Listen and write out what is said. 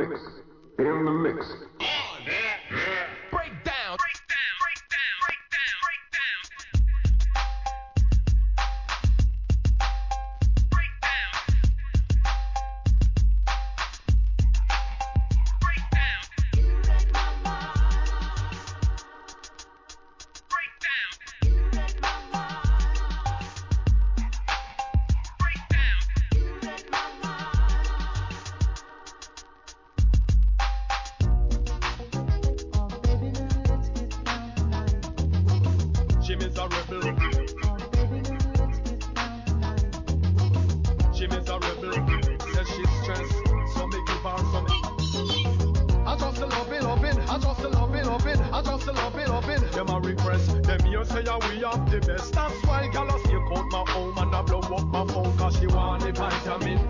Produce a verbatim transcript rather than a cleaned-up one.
In the mix. Break down. Break down. Break down. Break down. Break down. Break down. Break down. You wreck my mind. Break down. You wreck my mind. Break down. You wreck my mind. Oh baby girl, let's get down tonight. Jimmy's a rebel, Oh baby girl, let's get down tonight. Jimmy's a rebel. Says she's stressed, so me give her some. I just love it, love it, I just love it, love it, I just love it, love it. Them a request, them here say yeah, we have the best. That's why gal a stake out my home and I blow up my phone, cause she want the vitamin.